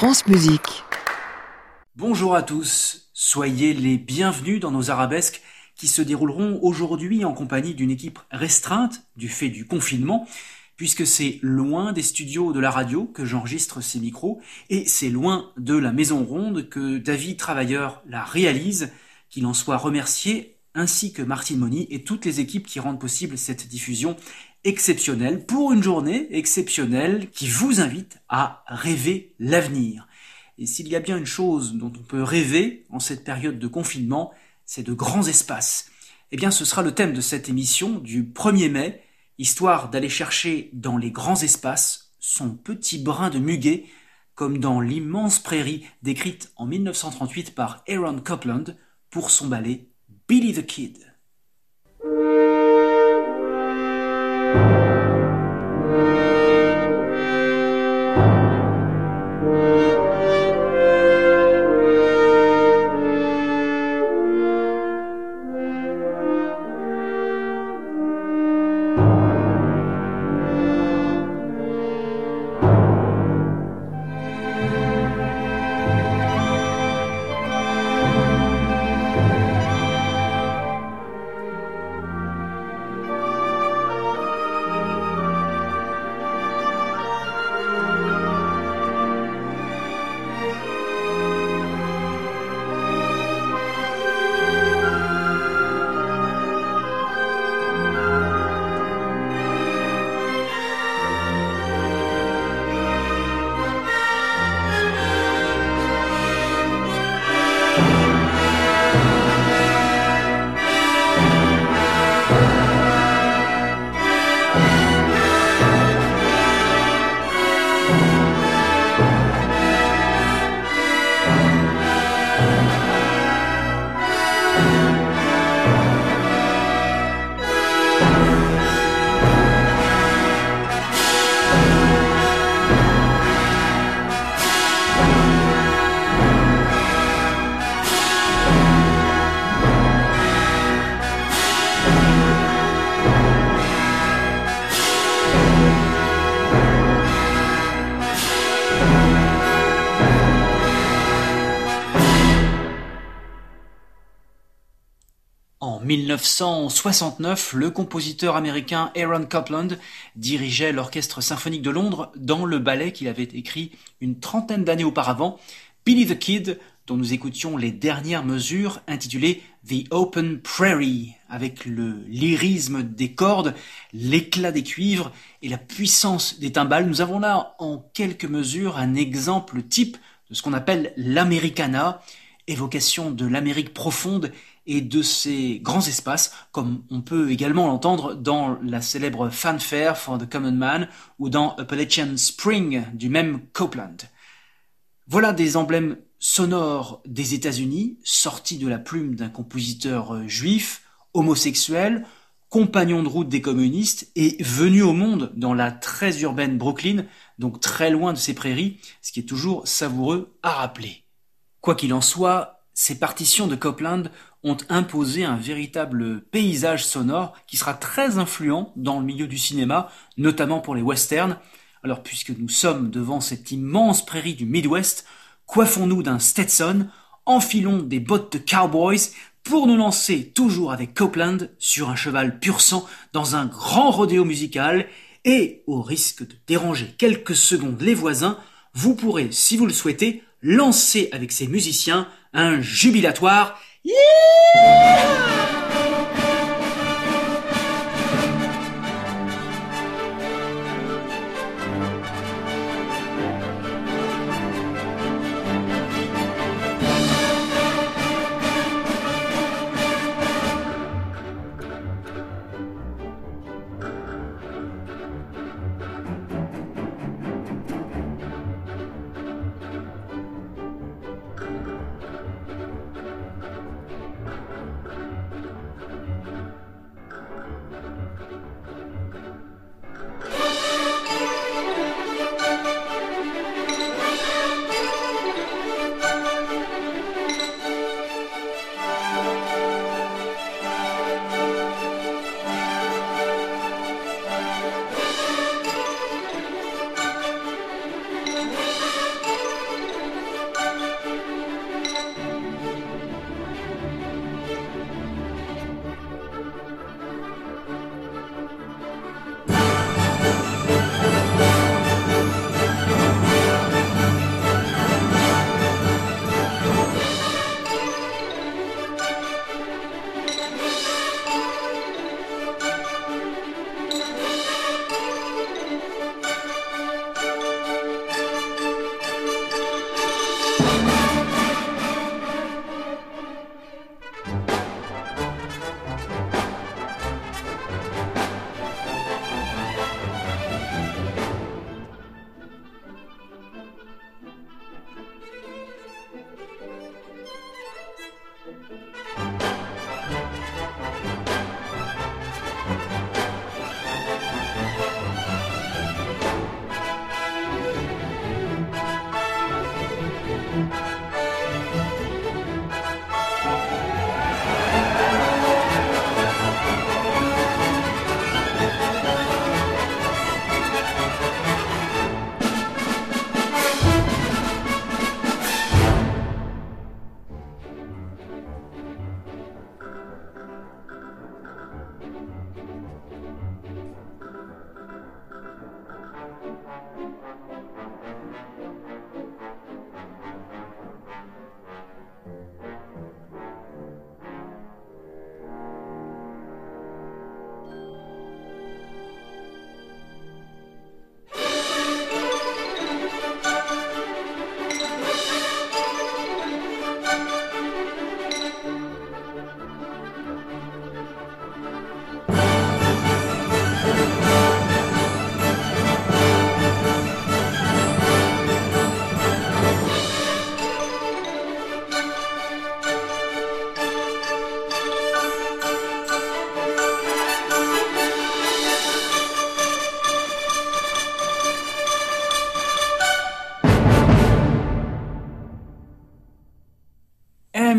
France Musique. Bonjour à tous, soyez les bienvenus dans nos arabesques qui se dérouleront aujourd'hui en compagnie d'une équipe restreinte du fait du confinement, puisque c'est loin des studios de la radio que j'enregistre ces micros, et c'est loin de la Maison Ronde que David Travailleur la réalise, qu'il en soit remercié, ainsi que Martine Moni et toutes les équipes qui rendent possible cette diffusion exceptionnelle, pour une journée exceptionnelle qui vous invite à rêver l'avenir. Et s'il y a bien une chose dont on peut rêver en cette période de confinement, c'est de grands espaces. Eh bien, ce sera le thème de cette émission du 1er mai, histoire d'aller chercher dans les grands espaces son petit brin de muguet, comme dans l'immense prairie décrite en 1938 par Aaron Copland pour son ballet Billy the Kid. En 1969, le compositeur américain Aaron Copland dirigeait l'Orchestre symphonique de Londres dans le ballet qu'il avait écrit une trentaine d'années auparavant, Billy the Kid, dont nous écoutions les dernières mesures intitulées The Open Prairie, avec le lyrisme des cordes, l'éclat des cuivres et la puissance des timbales. Nous avons là en quelques mesures un exemple type de ce qu'on appelle l'Americana, évocation de l'Amérique profonde et de ces grands espaces, comme on peut également l'entendre dans la célèbre Fanfare for the Common Man ou dans Appalachian Spring du même Copland. Voilà des emblèmes sonores des États-Unis, sortis de la plume d'un compositeur juif, homosexuel, compagnon de route des communistes et venu au monde dans la très urbaine Brooklyn, donc très loin de ces prairies, ce qui est toujours savoureux à rappeler. Quoi qu'il en soit, ces partitions de Copland ont imposé un véritable paysage sonore qui sera très influent dans le milieu du cinéma, notamment pour les westerns. Alors puisque nous sommes devant cette immense prairie du Midwest, coiffons-nous d'un Stetson, enfilons des bottes de cowboys pour nous lancer toujours avec Copland sur un cheval pur sang dans un grand rodéo musical et, au risque de déranger quelques secondes les voisins, vous pourrez, si vous le souhaitez, lancer avec ces musiciens un jubilatoire yeah!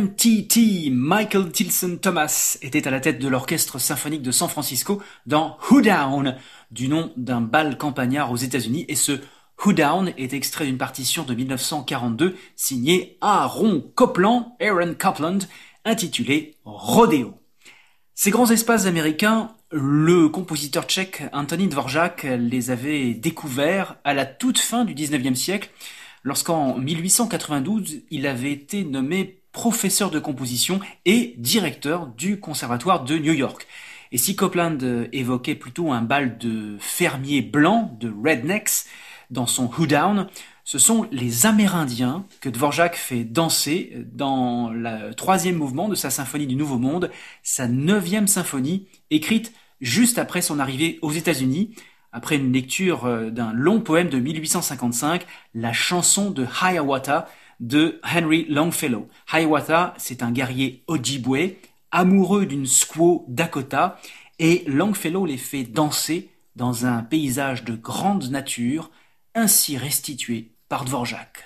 MTT, Michael Tilson Thomas, était à la tête de l'orchestre symphonique de San Francisco dans Hoedown, du nom d'un bal campagnard aux États-Unis, et ce Hoedown est extrait d'une partition de 1942 signée Aaron Copland, intitulée Rodeo. Ces grands espaces américains, le compositeur tchèque Antonín Dvořák les avait découverts à la toute fin du XIXe siècle, lorsqu'en 1892, il avait été nommé professeur de composition et directeur du conservatoire de New York. Et si Copland évoquait plutôt un bal de fermiers blancs, de rednecks, dans son Hoedown, ce sont les Amérindiens que Dvořák fait danser dans le troisième mouvement de sa symphonie du Nouveau Monde, sa 9e symphonie, écrite juste après son arrivée aux États-Unis, après une lecture d'un long poème de 1855, la chanson de Hiawatha de Henry Longfellow. Hiawatha, c'est un guerrier Ojibwe, amoureux d'une squaw Dakota, et Longfellow les fait danser dans un paysage de grande nature, ainsi restitué par Dvořák.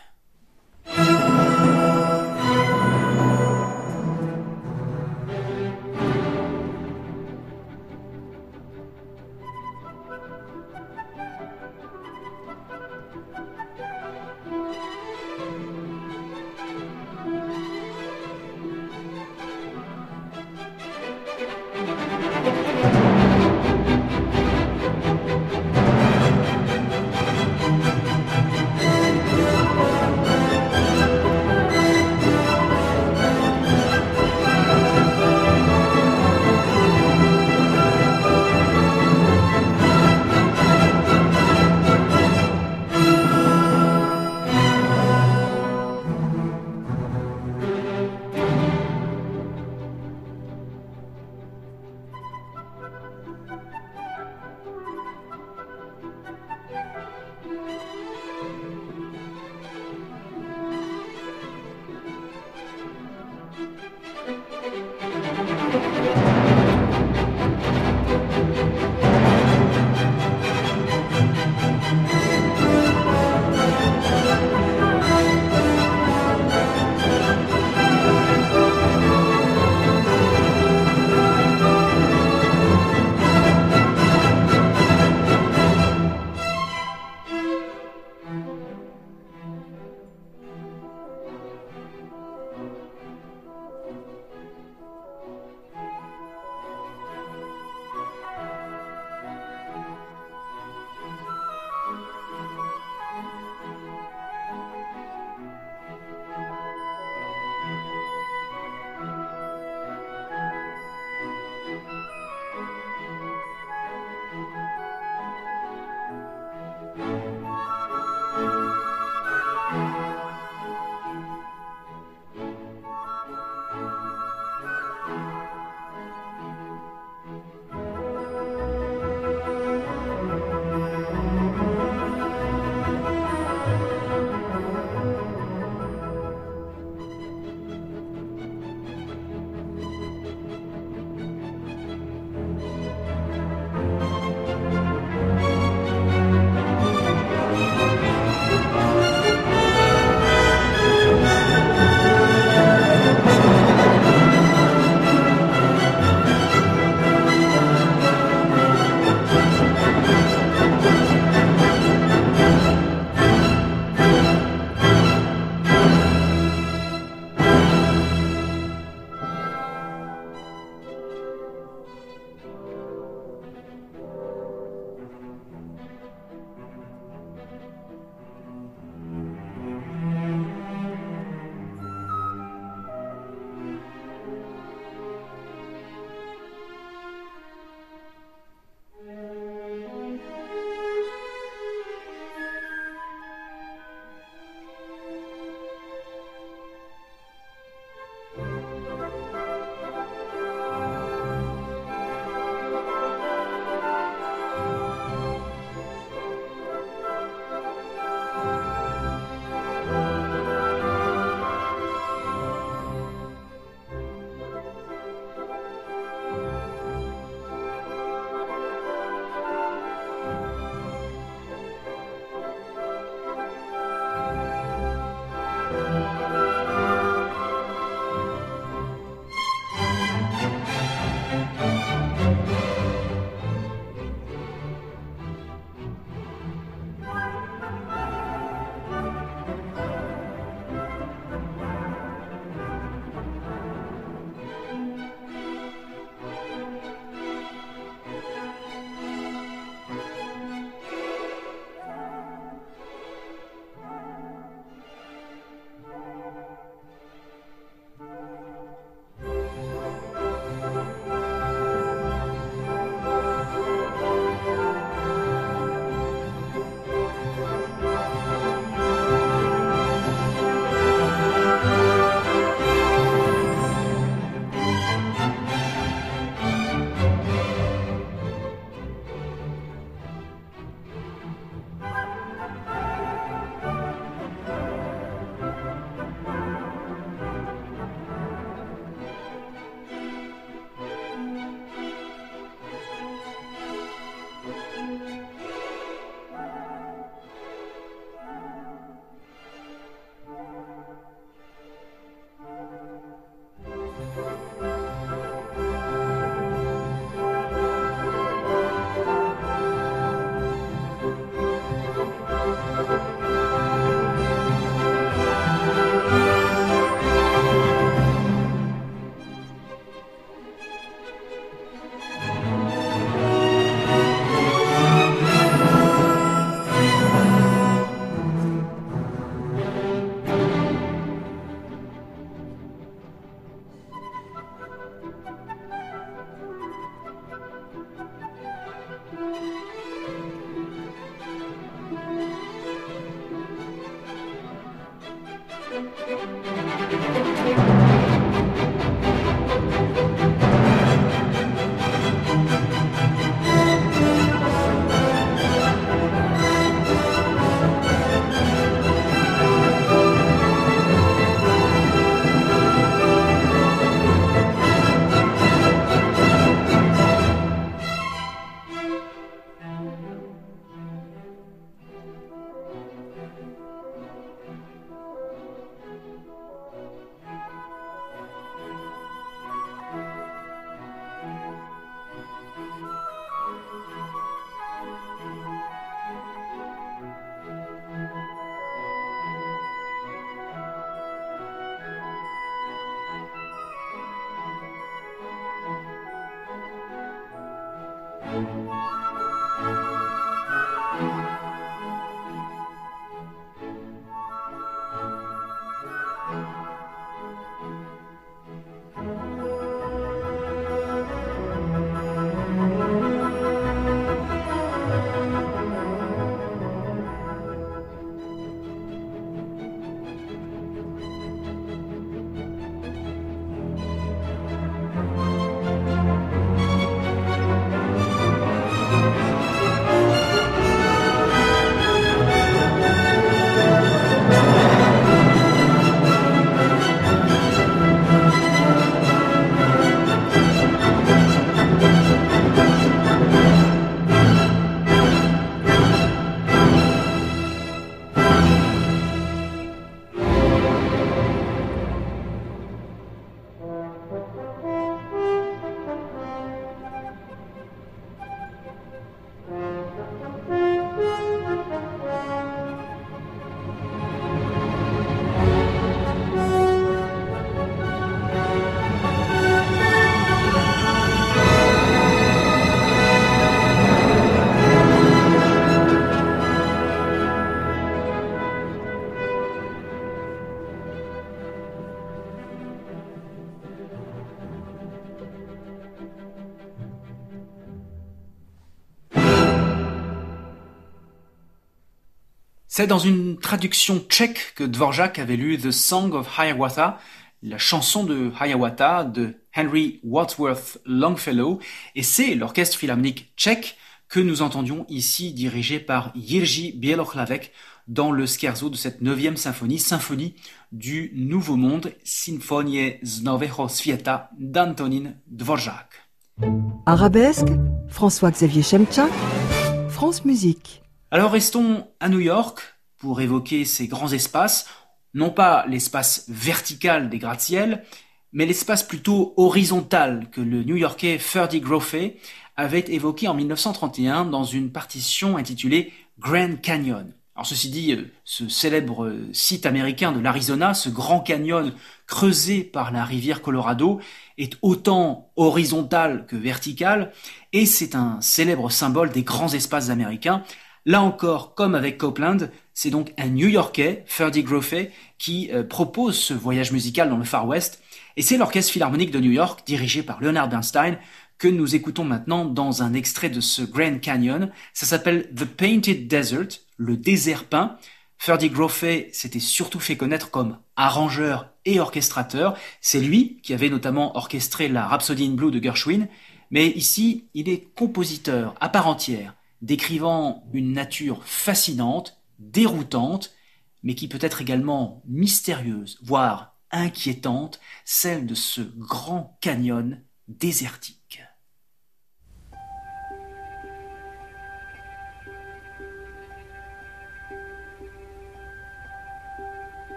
C'est dans une traduction tchèque que Dvorak avait lu The Song of Hiawatha, la chanson de Hiawatha de Henry Wadsworth Longfellow, et c'est l'orchestre philharmonique tchèque que nous entendions ici dirigé par Jiří Bělohlavek dans le scherzo de cette 9e symphonie du Nouveau Monde, Sinfonie z Nového Světa d'Antonín Dvořák. Arabesque, François-Xavier Šemčák, France Musique. Alors restons à New York pour évoquer ces grands espaces, non pas l'espace vertical des gratte-ciel, mais l'espace plutôt horizontal que le New-Yorkais Ferdy Groffey avait évoqué en 1931 dans une partition intitulée Grand Canyon. Alors ceci dit, ce célèbre site américain de l'Arizona, ce grand canyon creusé par la rivière Colorado, est autant horizontal que vertical, et c'est un célèbre symbole des grands espaces américains. Là encore, comme avec Copland, c'est donc un New-Yorkais, Ferdy Groffey, qui propose ce voyage musical dans le Far West, et c'est l'Orchestre Philharmonique de New York, dirigé par Leonard Bernstein, que nous écoutons maintenant dans un extrait de ce Grand Canyon. Ça s'appelle The Painted Desert, le désert peint. Ferdy Groffey s'était surtout fait connaître comme arrangeur et orchestrateur. C'est lui qui avait notamment orchestré la Rhapsody in Blue de Gershwin, mais ici, il est compositeur à part entière, décrivant une nature fascinante, déroutante, mais qui peut être également mystérieuse, voire inquiétante, celle de ce grand canyon désertique.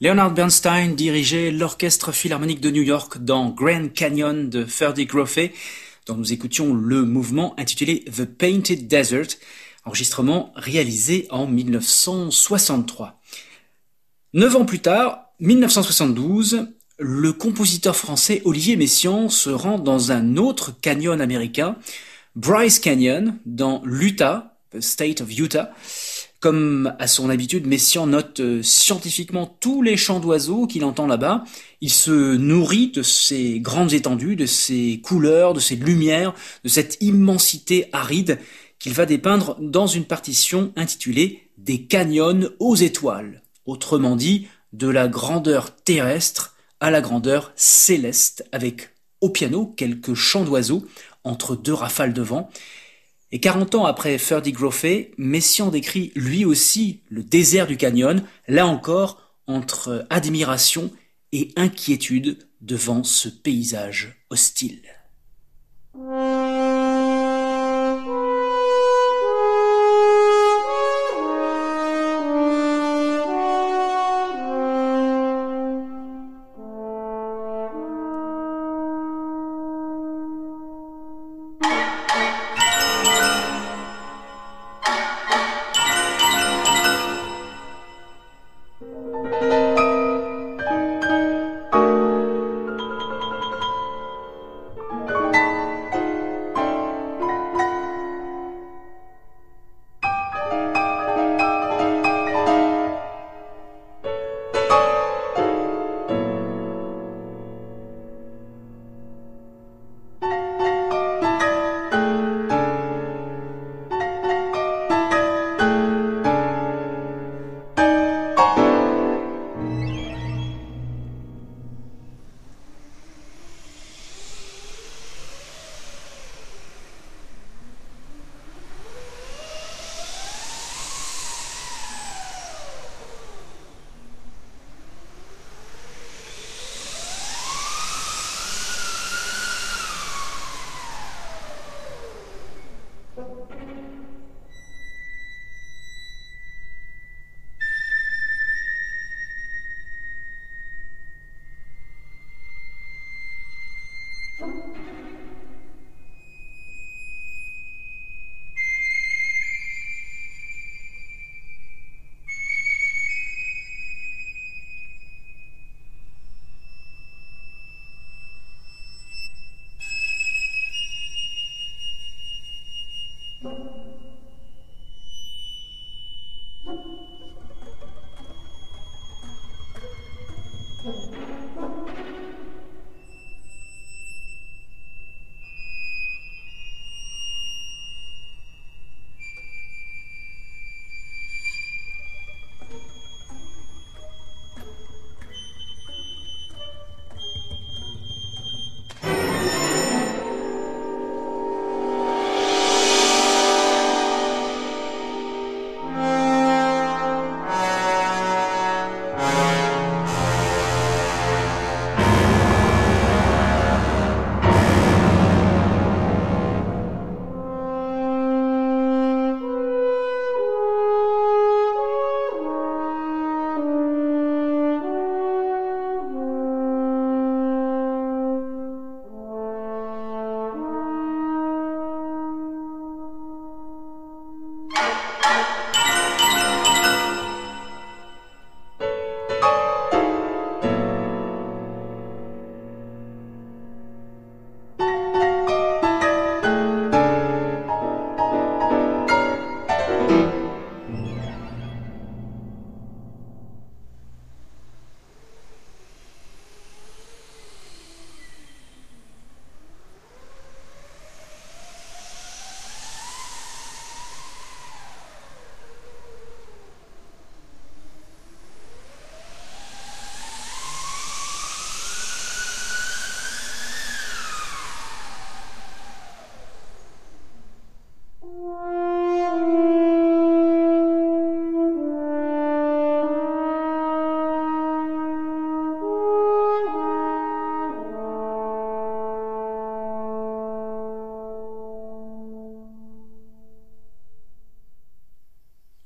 Leonard Bernstein dirigeait l'Orchestre Philharmonique de New York dans Grand Canyon de Ferdy Groffey, dont nous écoutions le mouvement intitulé The Painted Desert, enregistrement réalisé en 1963. 9 ans plus tard, 1972, le compositeur français Olivier Messiaen se rend dans un autre canyon américain, Bryce Canyon, dans l'Utah, the state of Utah. Comme à son habitude, Messiaen note scientifiquement tous les chants d'oiseaux qu'il entend là-bas. Il se nourrit de ces grandes étendues, de ces couleurs, de ces lumières, de cette immensité aride qu'il va dépeindre dans une partition intitulée « Des canyons aux étoiles », autrement dit, de la grandeur terrestre à la grandeur céleste, avec au piano quelques chants d'oiseaux entre deux rafales de vent. Et 40 ans après Ferdy Groffey, Messiaen décrit lui aussi le désert du canyon, là encore entre admiration et inquiétude devant ce paysage hostile.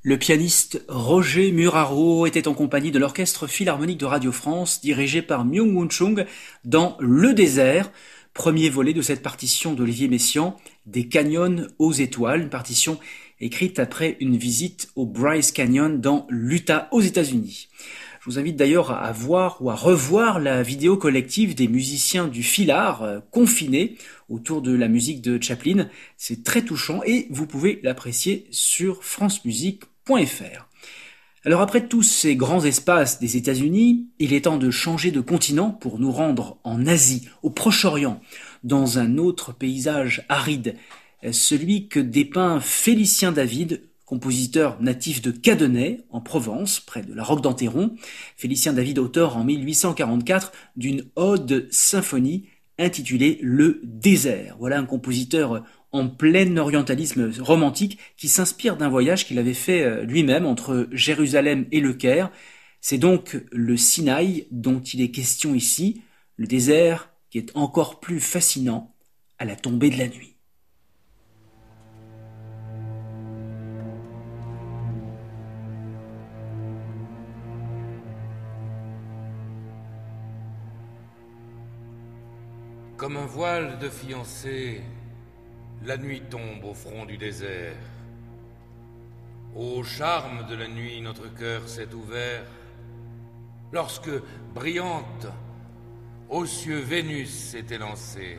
Le pianiste Roger Muraro était en compagnie de l'Orchestre Philharmonique de Radio France, dirigé par Myung-Whun Chung, dans Le Désert, premier volet de cette partition d'Olivier Messiaen, Des Canyons aux étoiles, une partition écrite après une visite au Bryce Canyon dans l'Utah aux États-Unis. Je vous invite d'ailleurs à voir ou à revoir la vidéo collective des musiciens du Philhar confinés autour de la musique de Chaplin. C'est très touchant et vous pouvez l'apprécier sur francemusique.fr. Alors après tous ces grands espaces des États-Unis, il est temps de changer de continent pour nous rendre en Asie, au Proche-Orient, dans un autre paysage aride, celui que dépeint Félicien David, compositeur natif de Cadenet, en Provence, près de la Roque d'Enterron. Félicien David, auteur en 1844 d'une ode symphonie intitulée Le Désert. Voilà un compositeur en plein orientalisme romantique qui s'inspire d'un voyage qu'il avait fait lui-même entre Jérusalem et le Caire. C'est donc le Sinaï dont il est question ici, le désert qui est encore plus fascinant à la tombée de la nuit. Comme un voile de fiancée, la nuit tombe au front du désert. Au charme de la nuit, notre cœur s'est ouvert, lorsque, brillante, aux cieux Vénus s'est élancée.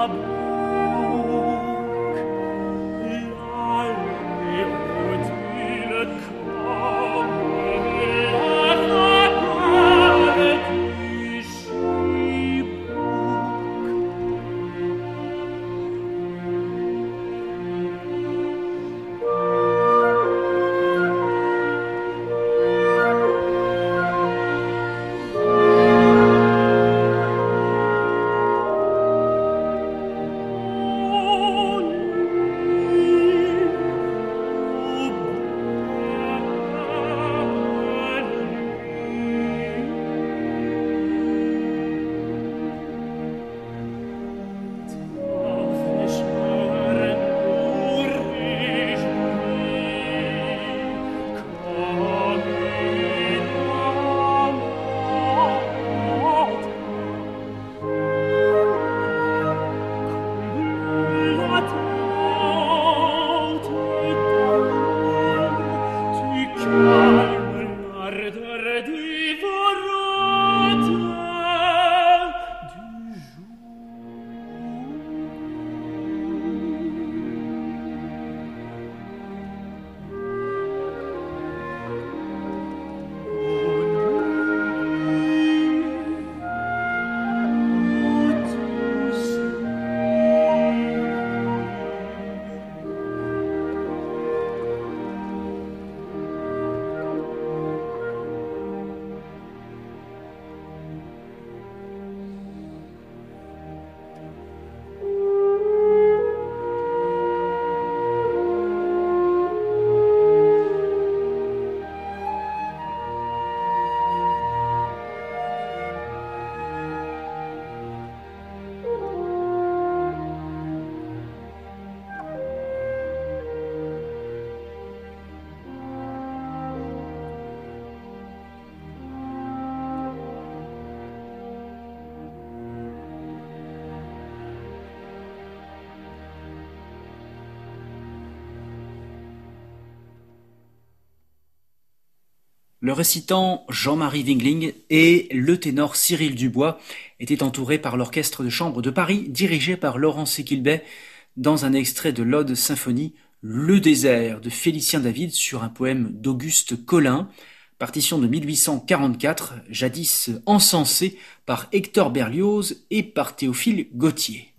Le récitant Jean-Marie Wingling et le ténor Cyril Dubois étaient entourés par l'Orchestre de chambre de Paris, dirigé par Laurent Séquilbet, dans un extrait de l'Ode symphonie Le désert de Félicien David sur un poème d'Auguste Collin, partition de 1844, jadis encensée par Hector Berlioz et par Théophile Gautier.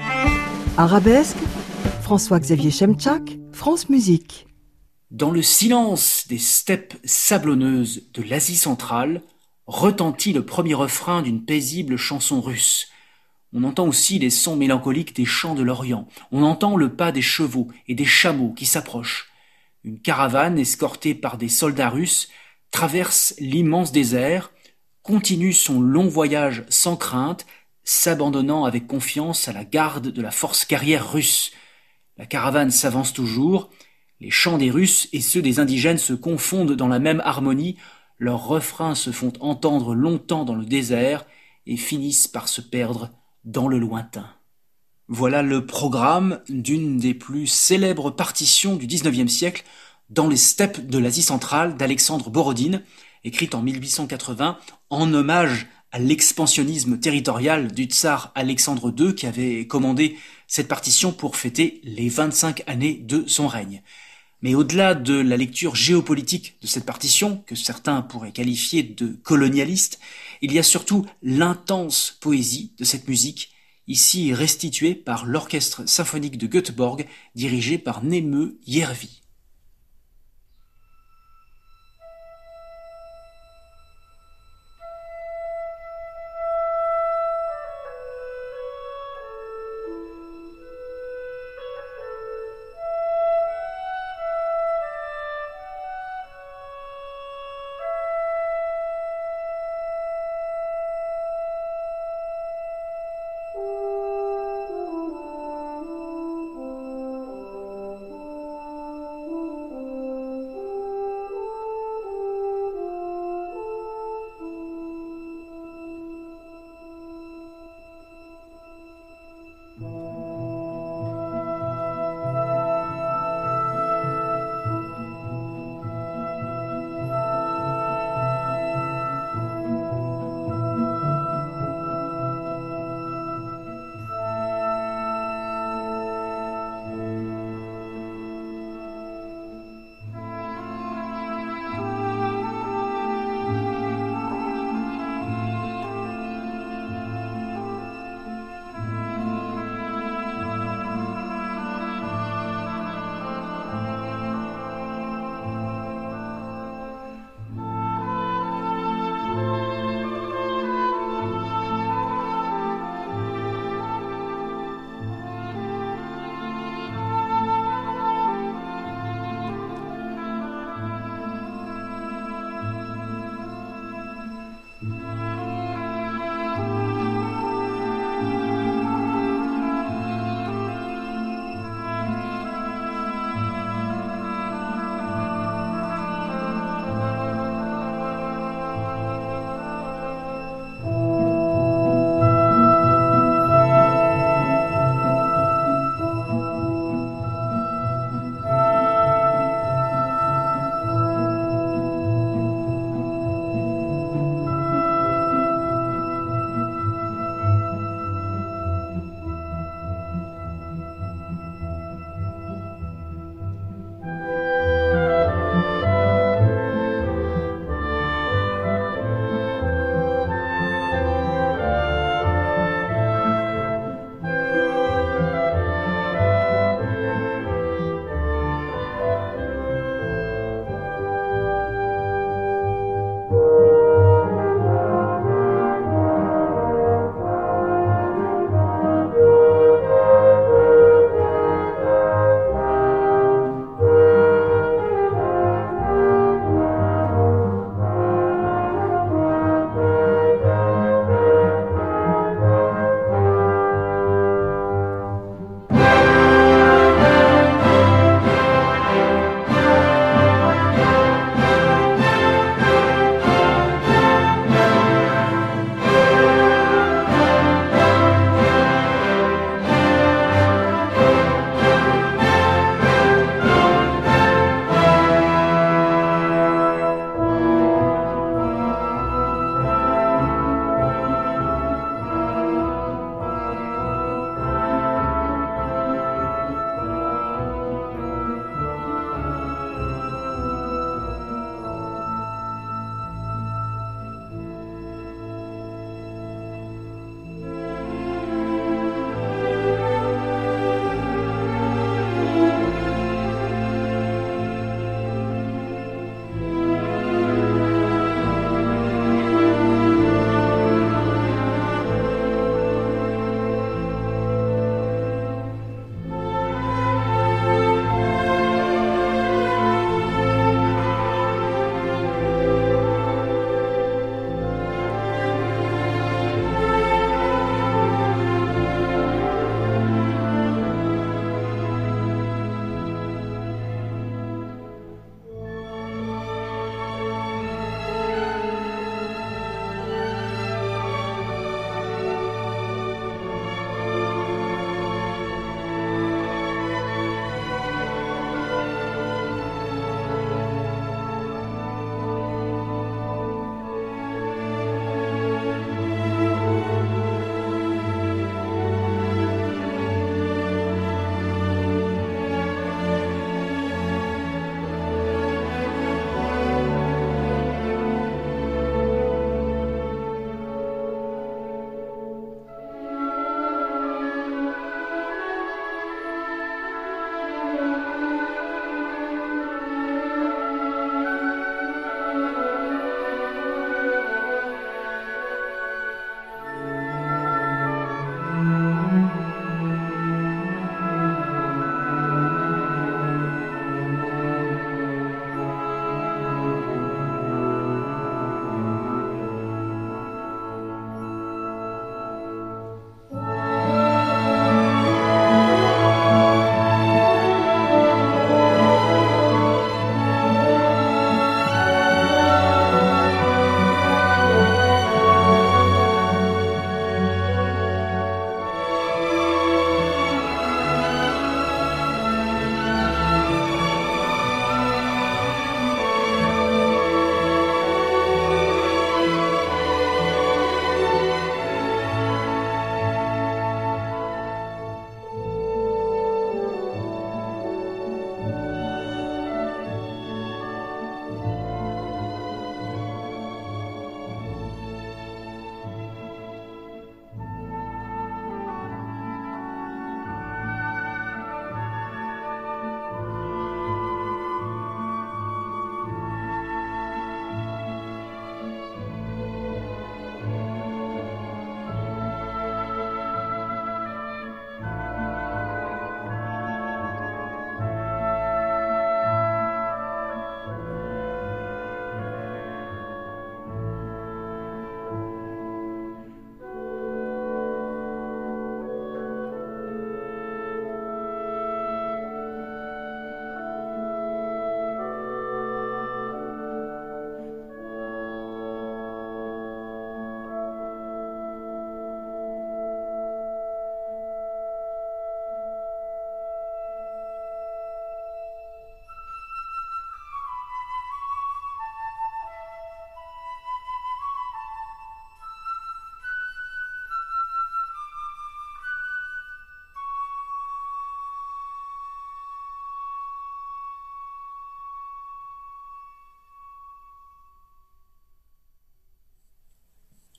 Arabesque, François-Xavier Chemtchak, France Musique. Dans le silence des steppes sablonneuses de l'Asie centrale, retentit le premier refrain d'une paisible chanson russe. On entend aussi les sons mélancoliques des chants de l'Orient. On entend le pas des chevaux et des chameaux qui s'approchent. Une caravane escortée par des soldats russes traverse l'immense désert, continue son long voyage sans crainte, s'abandonnant avec confiance à la garde de la force guerrière russe. La caravane s'avance toujours. Les chants des Russes et ceux des indigènes se confondent dans la même harmonie, leurs refrains se font entendre longtemps dans le désert et finissent par se perdre dans le lointain. Voilà le programme d'une des plus célèbres partitions du XIXe siècle dans les steppes de l'Asie centrale d'Alexandre Borodine, écrite en 1880 en hommage à l'expansionnisme territorial du tsar Alexandre II qui avait commandé cette partition pour fêter les 25 années de son règne. Mais au-delà de la lecture géopolitique de cette partition, que certains pourraient qualifier de colonialiste, il y a surtout l'intense poésie de cette musique, ici restituée par l'Orchestre symphonique de Göteborg, dirigé par Neeme Järvi.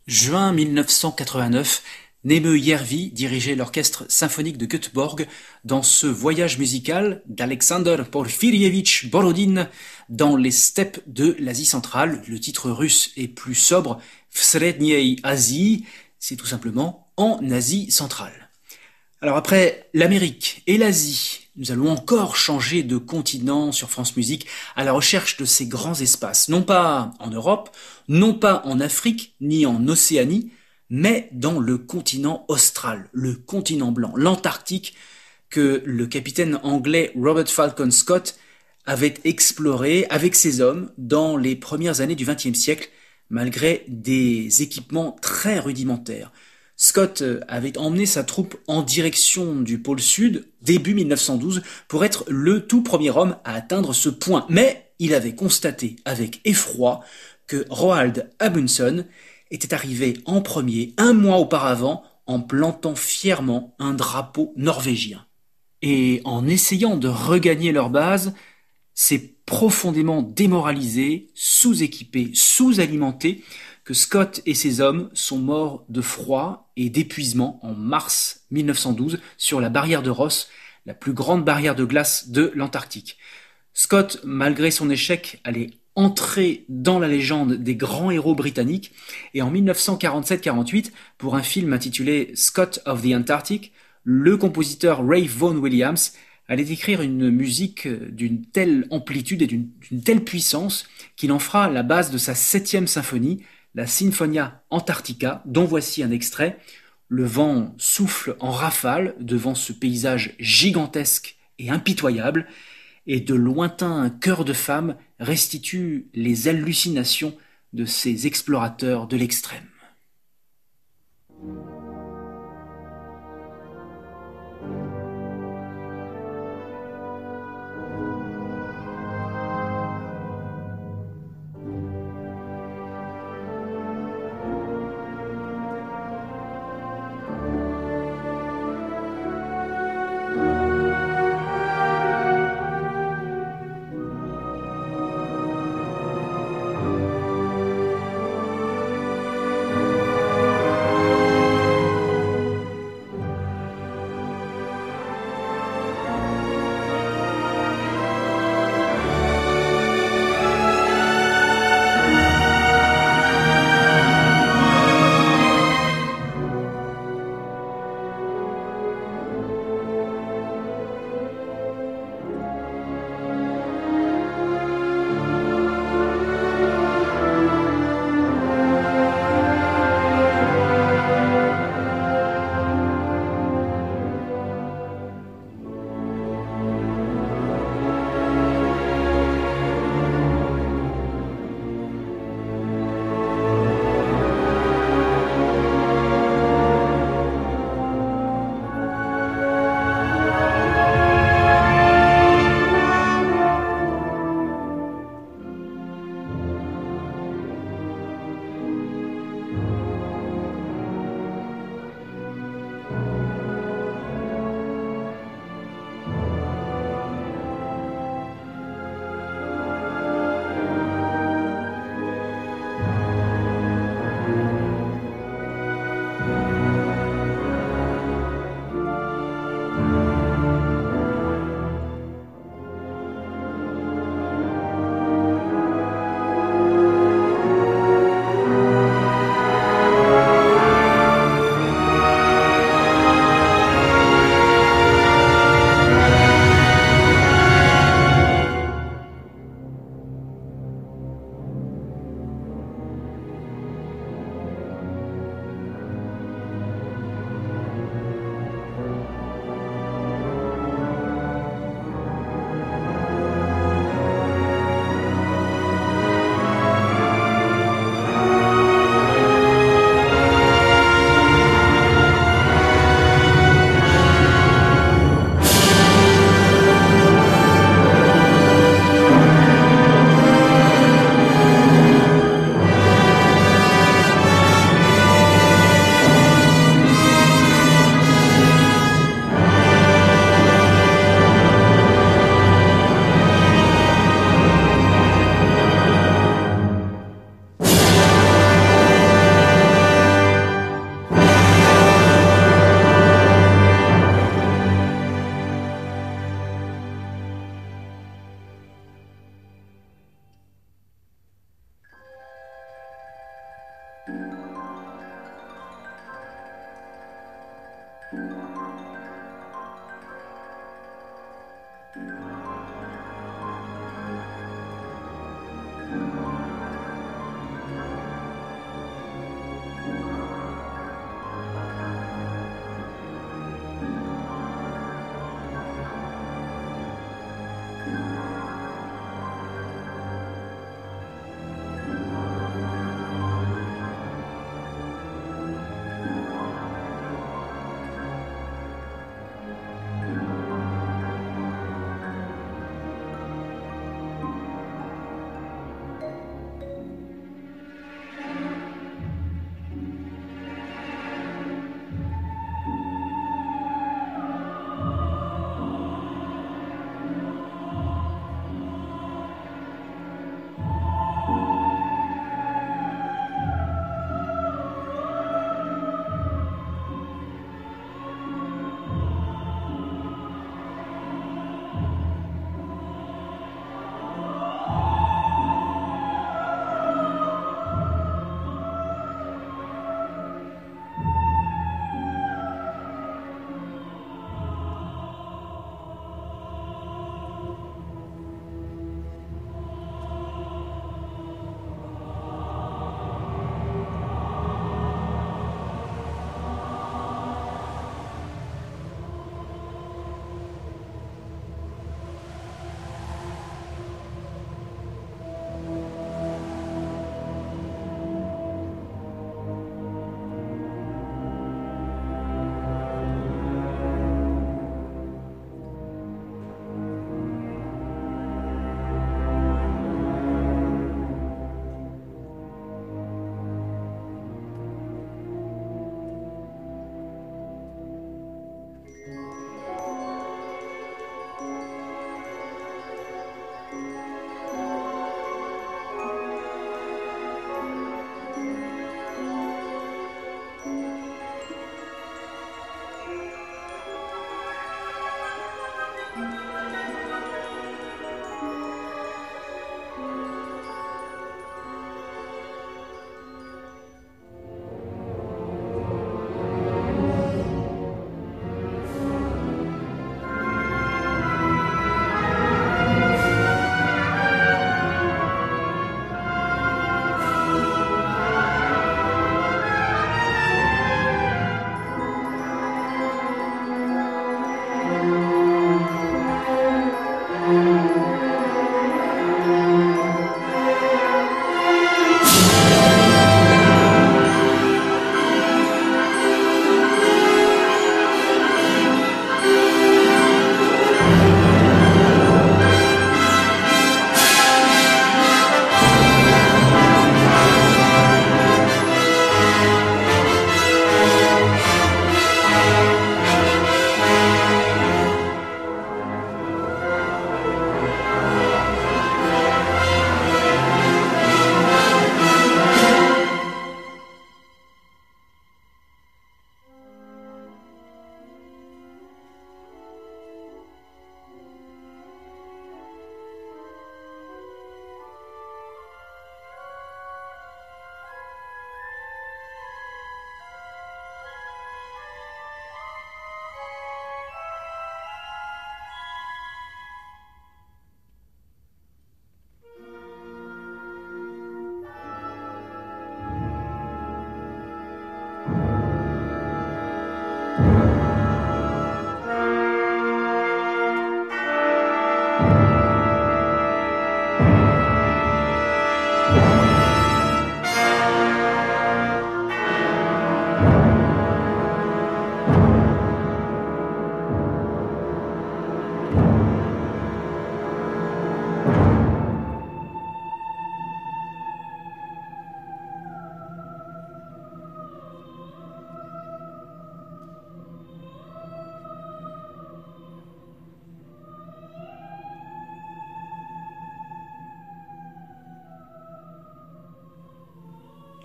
Juin 1989, Némeux Järvi dirigeait l'orchestre symphonique de Göteborg dans ce voyage musical d'Alexander Porfirievitch Borodine dans les steppes de l'Asie centrale. Le titre russe est plus sobre, В Средней Азии, c'est tout simplement en Asie centrale. Alors après l'Amérique et l'Asie, nous allons encore changer de continent sur France Musique à la recherche de ces grands espaces, non pas en Europe, non pas en Afrique, ni en Océanie, mais dans le continent austral, le continent blanc, l'Antarctique, que le capitaine anglais Robert Falcon Scott avait exploré avec ses hommes dans les premières années du XXe siècle, malgré des équipements très rudimentaires. Scott avait emmené sa troupe en direction du pôle sud début 1912 pour être le tout premier homme à atteindre ce point. Mais il avait constaté avec effroi que Roald Amundsen était arrivé en premier un mois auparavant en plantant fièrement un drapeau norvégien. Et en essayant de regagner leur base, c'est profondément démoralisé, sous-équipé, sous-alimenté que Scott et ses hommes sont morts de froid et d'épuisement en mars 1912 sur la barrière de Ross, la plus grande barrière de glace de l'Antarctique. Scott, malgré son échec, allait entrer dans la légende des grands héros britanniques et en 1947-48, pour un film intitulé Scott of the Antarctic, le compositeur Ray Vaughan Williams allait écrire une musique d'une telle amplitude et d'une telle puissance qu'il en fera la base de sa 7e symphonie, la Sinfonia Antarctica, dont voici un extrait. Le vent souffle en rafale devant ce paysage gigantesque et impitoyable, et de lointains chœurs de femmes restituent les hallucinations de ces explorateurs de l'extrême.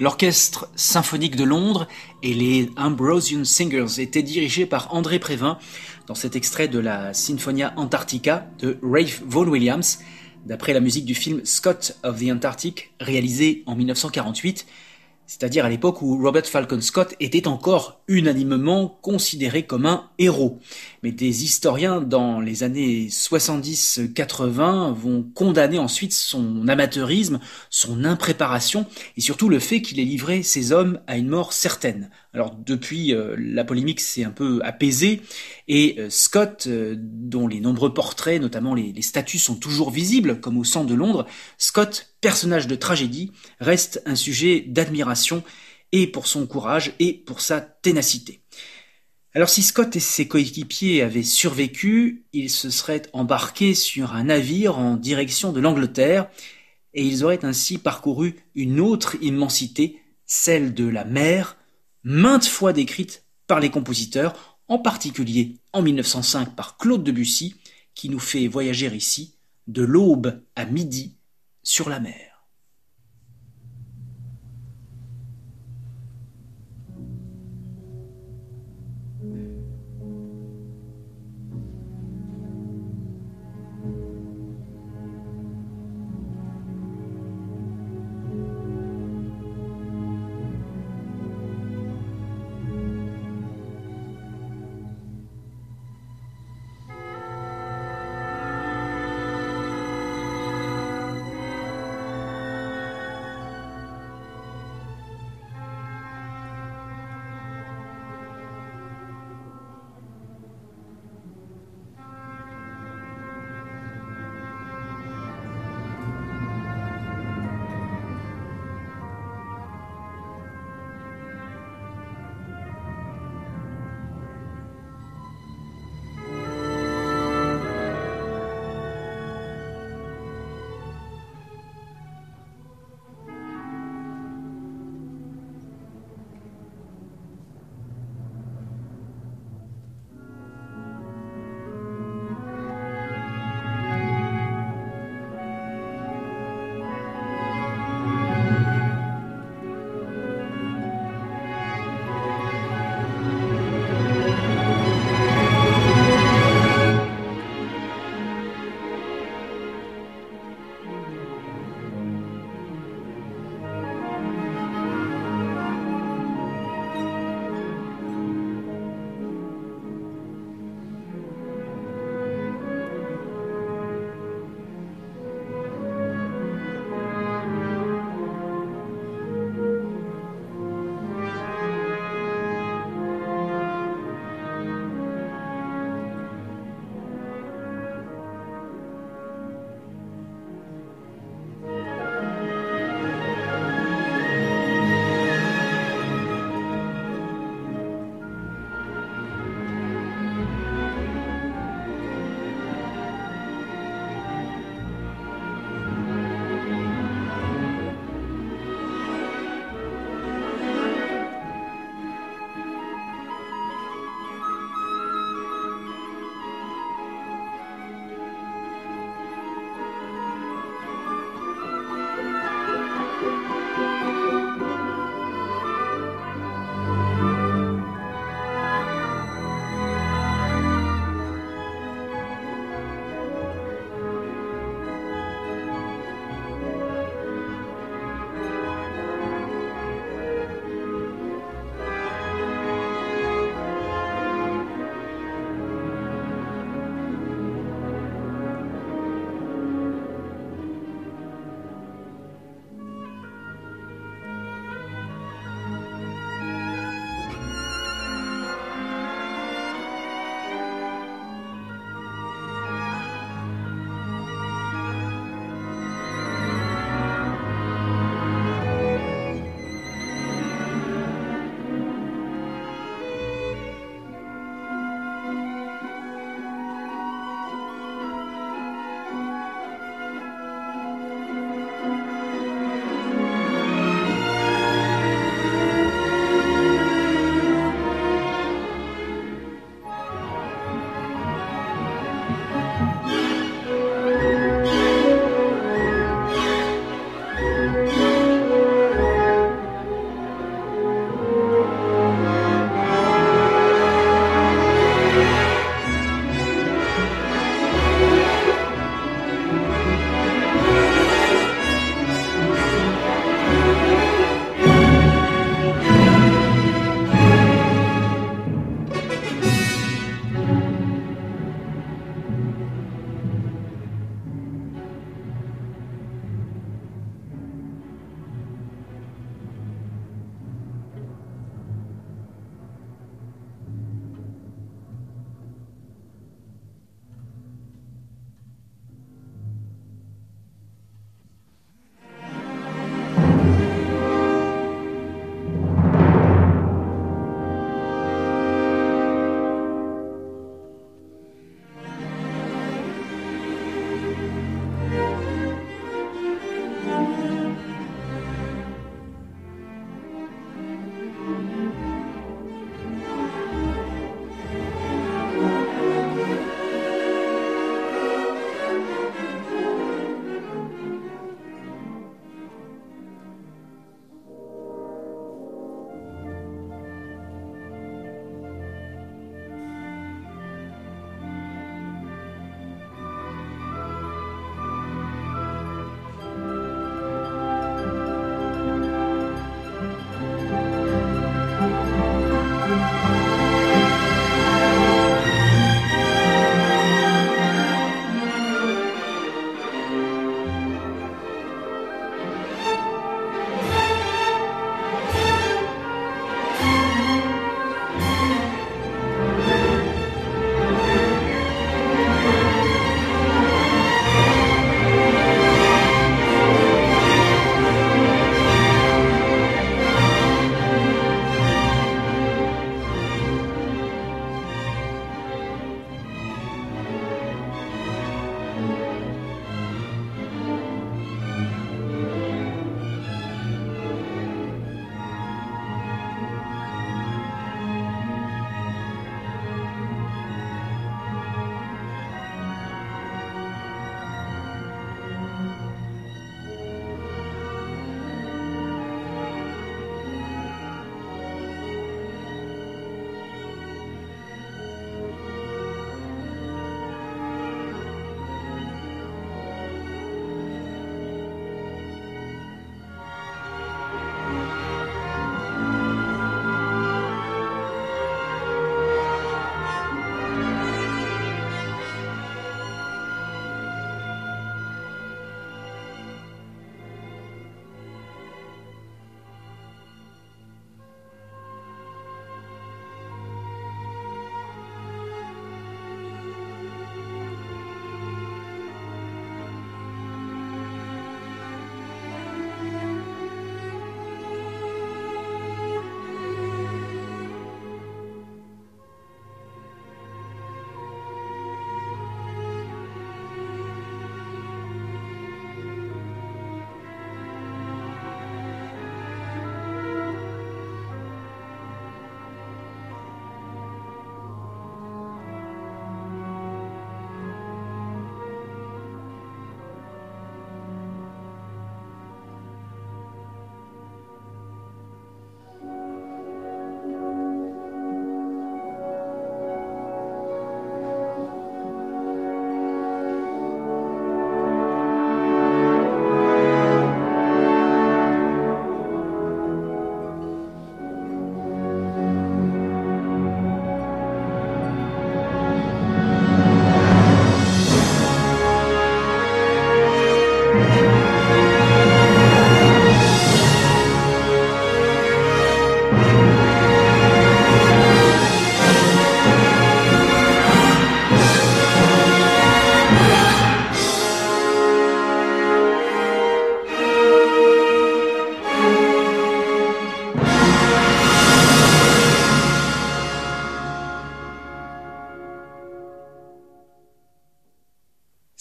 L'Orchestre symphonique de Londres et les Ambrosian Singers étaient dirigés par André Prévin dans cet extrait de la Sinfonia Antarctica de Ralph Vaughan Williams, d'après la musique du film Scott of the Antarctic, réalisé en 1948, c'est-à-dire à l'époque où Robert Falcon Scott était encore unanimement considéré comme un héros. Mais des historiens dans les années 70-80 vont condamner ensuite son amateurisme, son impréparation et surtout le fait qu'il ait livré ses hommes à une mort certaine. Alors depuis, la polémique s'est un peu apaisée et Scott, dont les nombreux portraits, notamment les statues, sont toujours visibles, comme au centre de Londres, Scott, personnage de tragédie, reste un sujet d'admiration et pour son courage et pour sa ténacité. Alors si Scott et ses coéquipiers avaient survécu, ils se seraient embarqués sur un navire en direction de l'Angleterre et ils auraient ainsi parcouru une autre immensité, celle de la mer, maintes fois décrite par les compositeurs, en particulier en 1905 par Claude Debussy, qui nous fait voyager ici de l'aube à midi sur la mer.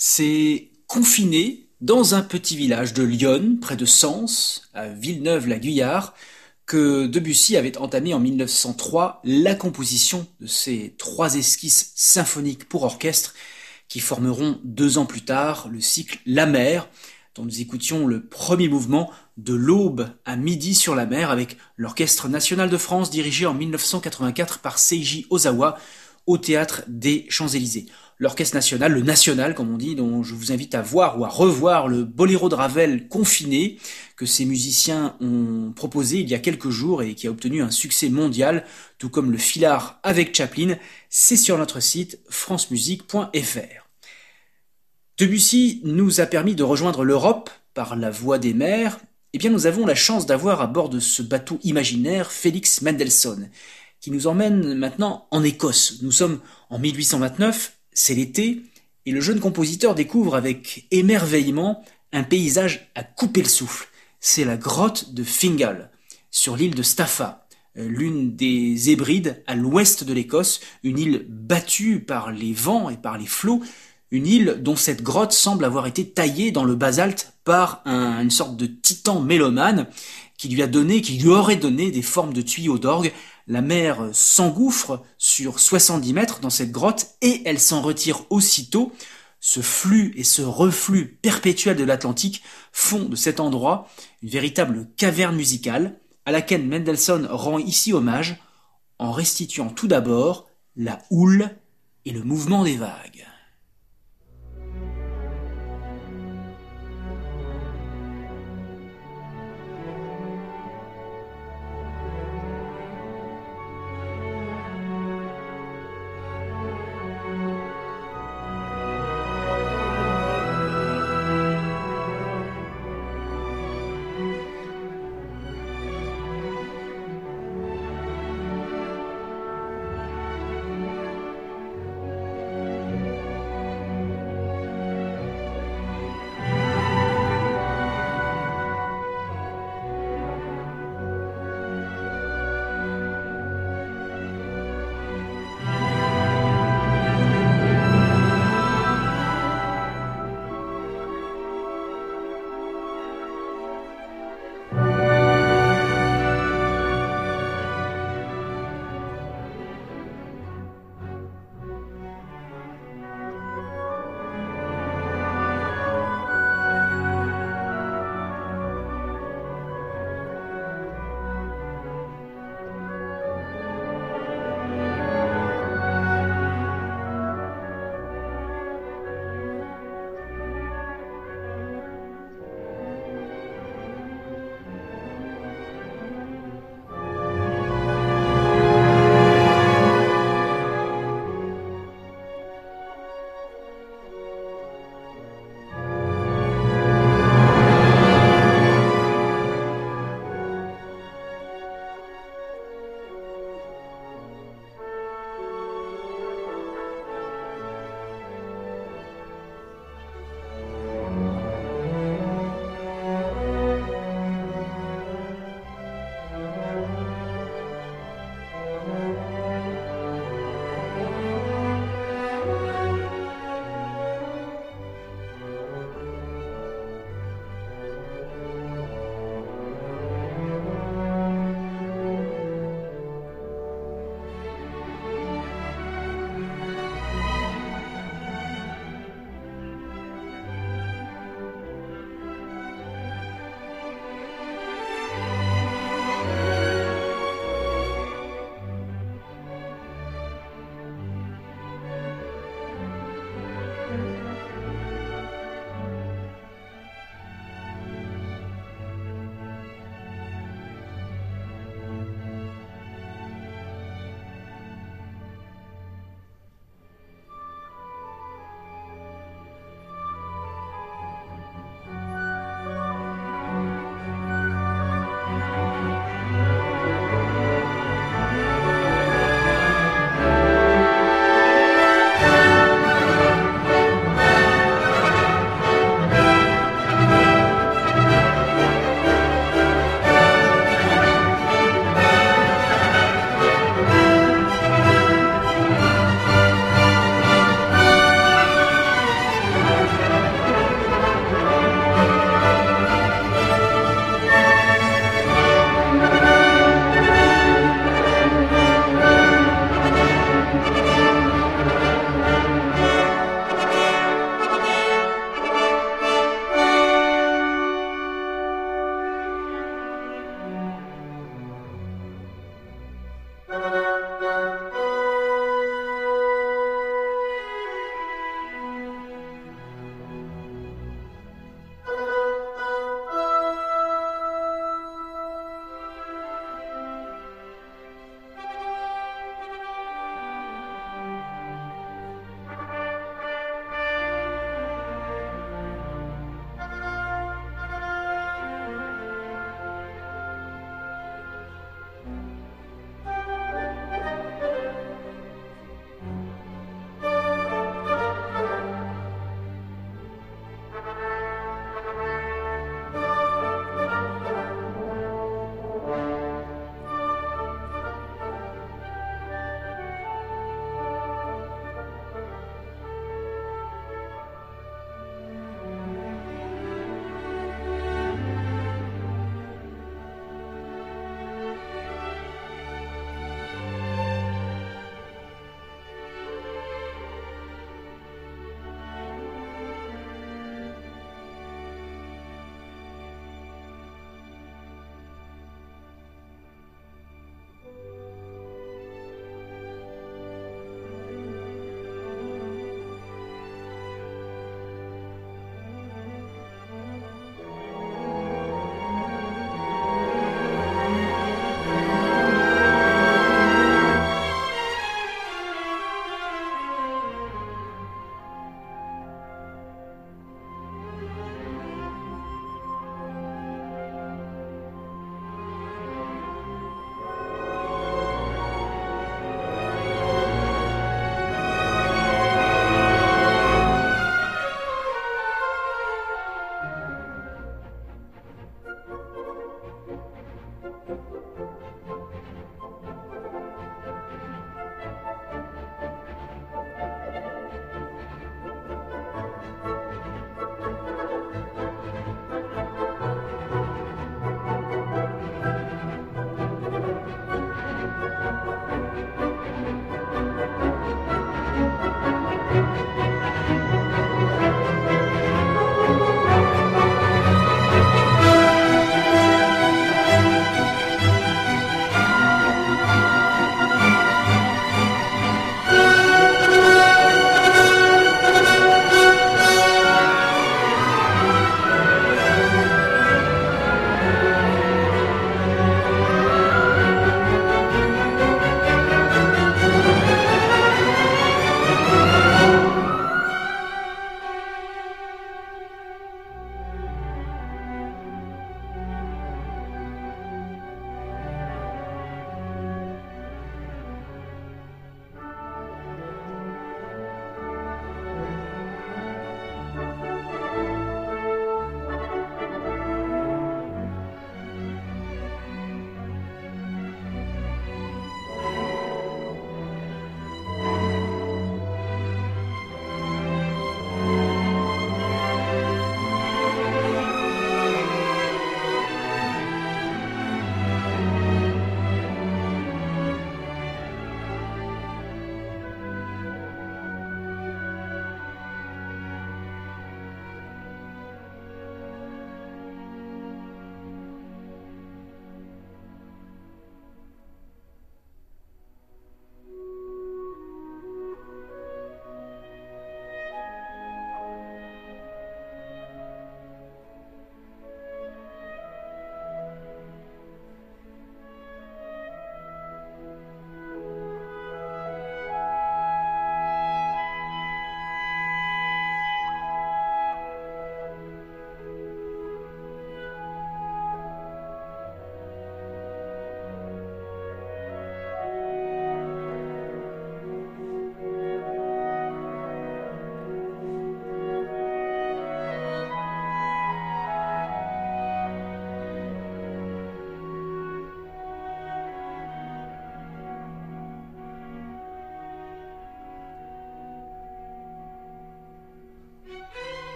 C'est confiné dans un petit village de Lyon, près de Sens, à Villeneuve-la-Guyard, que Debussy avait entamé en 1903 la composition de ces 3 esquisses symphoniques pour orchestre qui formeront 2 ans plus tard le cycle La Mer, dont nous écoutions le premier mouvement de l'aube à midi sur la mer avec l'Orchestre national de France dirigé en 1984 par Seiji Ozawa au théâtre des Champs-Élysées. L'Orchestre national, le national comme on dit, dont je vous invite à voir ou à revoir le Boléro de Ravel confiné que ces musiciens ont proposé il y a quelques jours et qui a obtenu un succès mondial, tout comme le Filard avec Chaplin. C'est sur notre site francemusique.fr. Debussy nous a permis de rejoindre l'Europe par la voie des mers. Eh bien, nous avons la chance d'avoir à bord de ce bateau imaginaire Félix Mendelssohn, qui nous emmène maintenant en Écosse. Nous sommes en 1829, c'est l'été, et le jeune compositeur découvre avec émerveillement un paysage à couper le souffle. C'est la grotte de Fingal, sur l'île de Staffa, l'une des Hébrides à l'ouest de l'Écosse, une île battue par les vents et par les flots, une île dont cette grotte semble avoir été taillée dans le basalte par une sorte de titan mélomane qui lui aurait donné des formes de tuyaux d'orgue. La mer s'engouffre sur 70 mètres dans cette grotte et elle s'en retire aussitôt. Ce flux et ce reflux perpétuel de l'Atlantique font de cet endroit une véritable caverne musicale à laquelle Mendelssohn rend ici hommage en restituant tout d'abord la houle et le mouvement des vagues.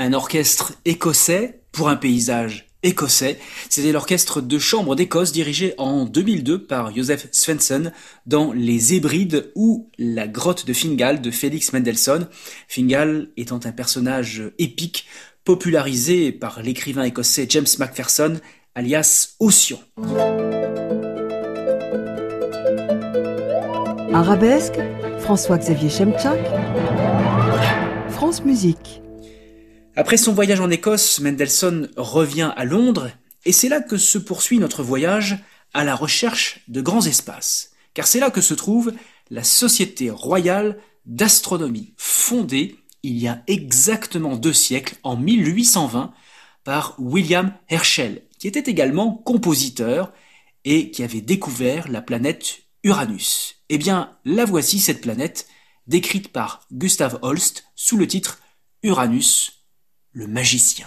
un orchestre écossais pour un paysage écossais. C'était l'orchestre de chambre d'Écosse dirigé en 2002 par Joseph Svensson dans Les Hébrides ou La grotte de Fingal de Felix Mendelssohn. Fingal étant un personnage épique popularisé par l'écrivain écossais James Macpherson alias Ossian. Arabesque, François-Xavier Chemchak, France Musique. Après son voyage en Écosse, Mendelssohn revient à Londres et c'est là que se poursuit notre voyage à la recherche de grands espaces. Car c'est là que se trouve la Société royale d'astronomie, fondée il y a exactement 2 siècles, en 1820, par William Herschel, qui était également compositeur et qui avait découvert la planète Uranus. Eh bien, la voici cette planète, décrite par Gustav Holst sous le titre Uranus, le magicien.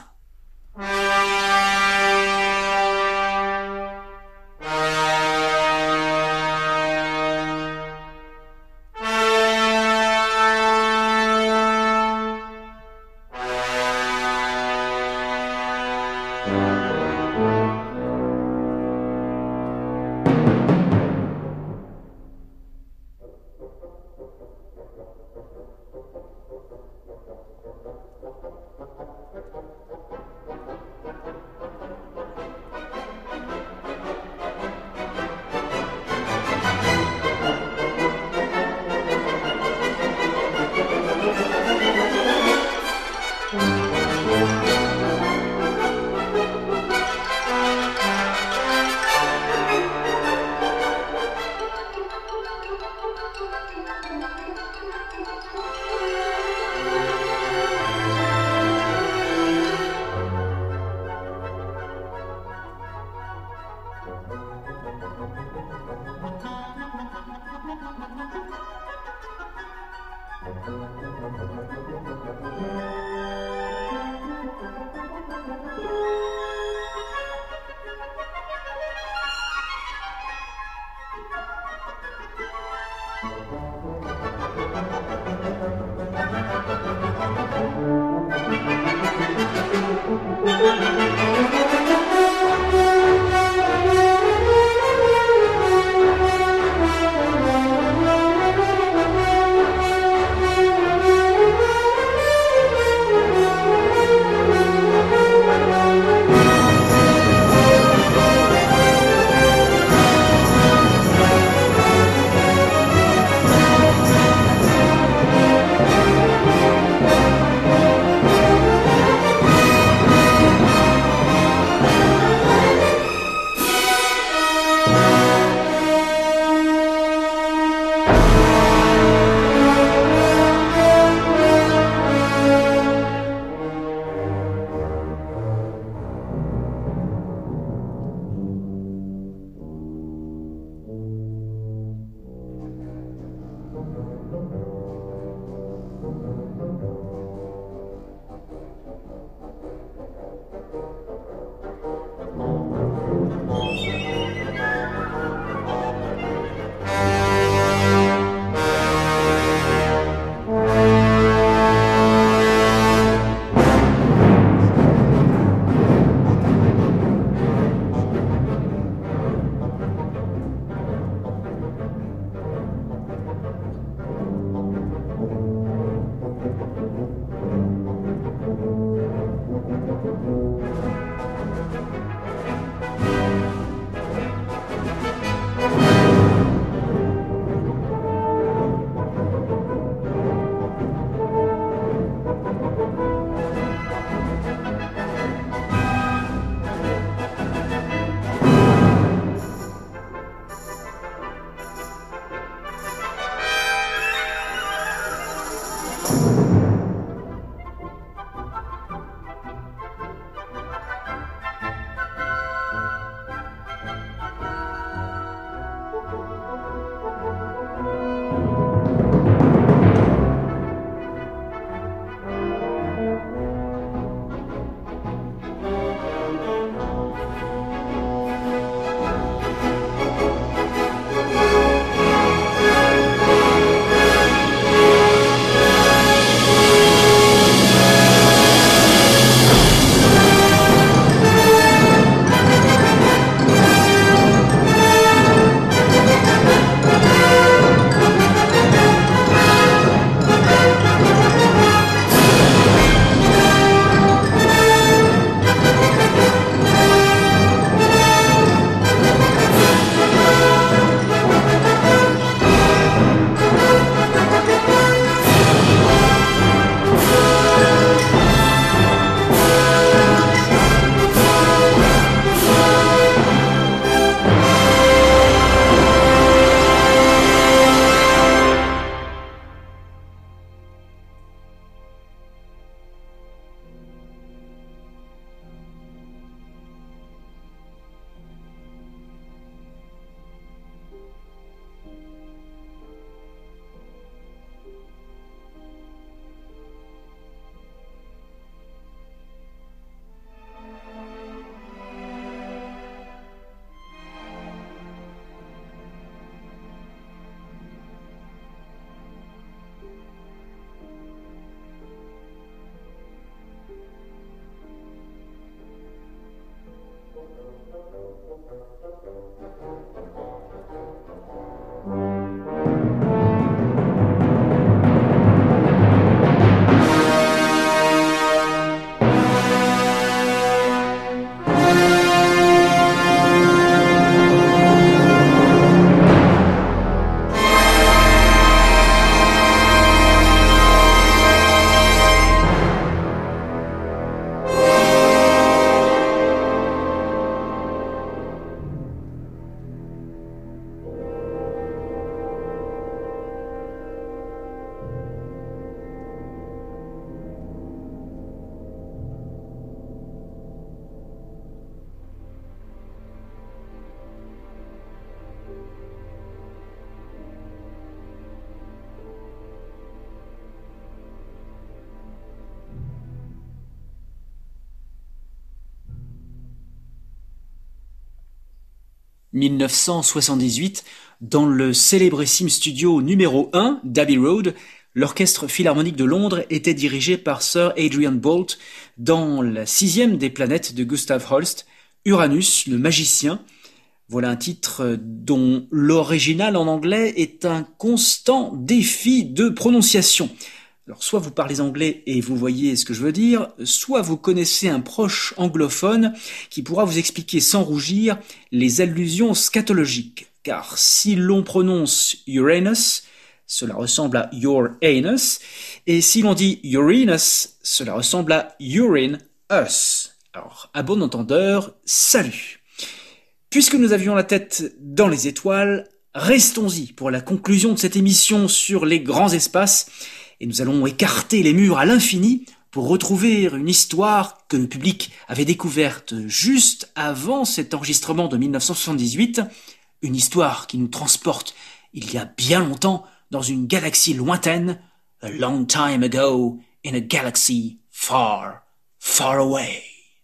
1978, dans le célébrissime studio numéro 1 d'Abbey Road, l'Orchestre Philharmonique de Londres était dirigé par Sir Adrian Boult dans la 6e des planètes de Gustav Holst, Uranus, le magicien. Voilà un titre dont l'original en anglais est un constant défi de prononciation. Alors soit vous parlez anglais et vous voyez ce que je veux dire, soit vous connaissez un proche anglophone qui pourra vous expliquer sans rougir les allusions scatologiques. Car si l'on prononce Uranus, cela ressemble à your anus, et si l'on dit Uranus, cela ressemble à urine us. Alors, à bon entendeur, salut. Puisque nous avions la tête dans les étoiles, restons-y pour la conclusion de cette émission sur les grands espaces, et nous allons écarter les murs à l'infini pour retrouver une histoire que le public avait découverte juste avant cet enregistrement de 1978, une histoire qui nous transporte il y a bien longtemps dans une galaxie lointaine, a long time ago in a galaxy far, far away.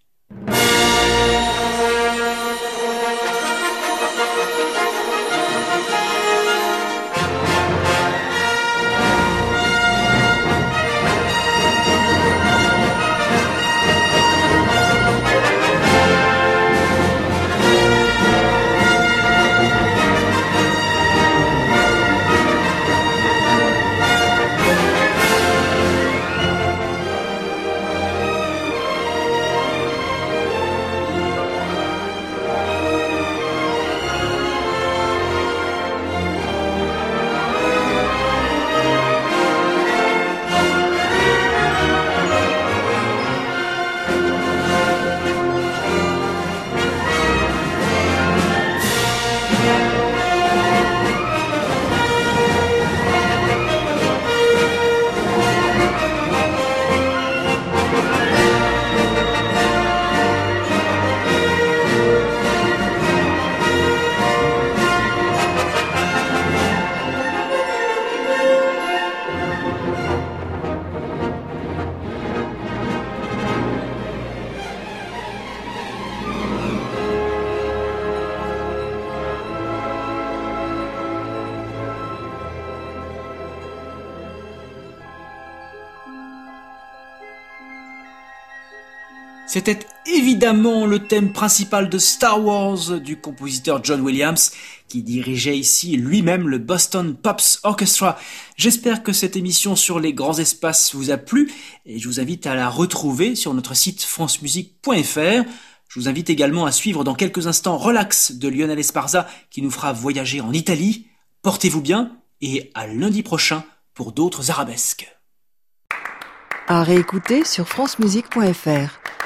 C'était évidemment le thème principal de Star Wars du compositeur John Williams, qui dirigeait ici lui-même le Boston Pops Orchestra. J'espère que cette émission sur les grands espaces vous a plu, et je vous invite à la retrouver sur notre site francemusique.fr. Je vous invite également à suivre dans quelques instants Relax de Lionel Esparza, qui nous fera voyager en Italie. Portez-vous bien, et à lundi prochain pour d'autres arabesques. À réécouter sur francemusique.fr.